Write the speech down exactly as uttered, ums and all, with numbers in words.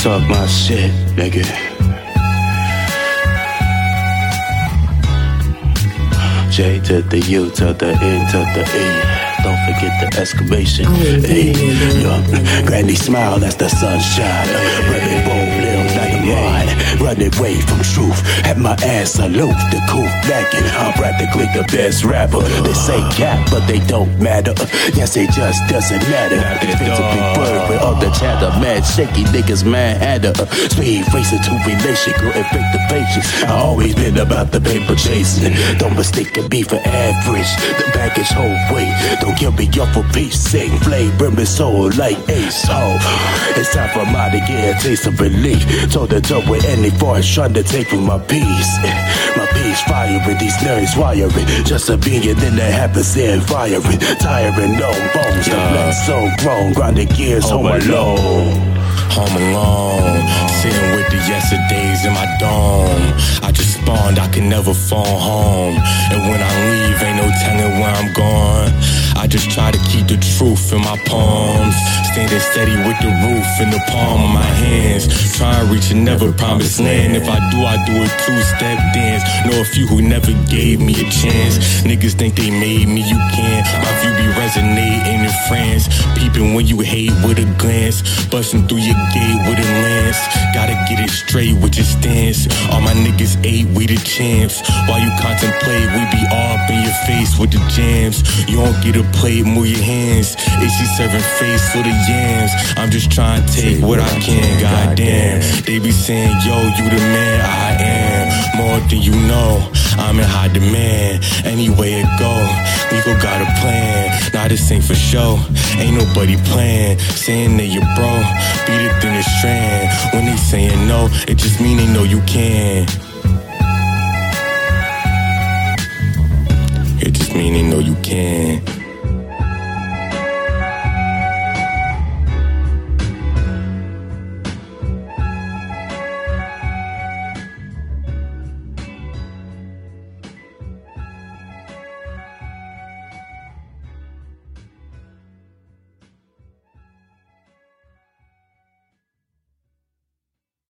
talk my shit, nigga. J to the U to the N to the E. Don't forget the exclamation. Hey, yo, granny smile, that's the sunshine. Running bold, little dynamite. Running away from truth. Have my ass aloof, the cool blanket. I'm practically the best rapper. They say cap, but they don't matter. Yes, it just doesn't matter. It's a big bird with all the chatter. Mad shaky niggas, mad hatter. Speed racing to relation, girl, and break the patience. I always been about the paper chasing. Don't mistake a beef for average. The package whole weight. Don't kill me off for peace sake. Flame burn my soul like Ace. Oh, it's time for my to get a taste of relief. Toe to toe with any force trying to take from my peace. My peace firing, these nerves wiring. Just a being, then that happens in firing. Tiring, no bones. The blood so grown. Grinding gears home alone. Home alone, sitting with the yesterdays in my dome. I just spawned, I can never phone home. And when I leave, ain't no telling where I'm going. I just try to keep the truth in my palms. Standing steady with the roof in the palm of my hands. Try and reach a never promised land. If I do, I do a two-step dance. Know a few who never gave me a chance. Niggas think they made me, you can't. My view be resonating in France. Peeping when you hate with a glance. Busting through your gate with a lance. Gotta get it straight with your stance. All my niggas ate, we the champs. While you contemplate, we be all up in your face with the jams. You don't get a plate, move your hands. Is she serving face for the yams? I'm just trying to take what I can, goddamn. They be saying, yo, you the man, I am. More than you know, I'm in high demand. Anyway it go, we go got a plan. Nah, this ain't for show, ain't nobody playing. Saying that you bro, beat it thin a strand. When they saying no, it just mean they know you can. It just mean they know you can.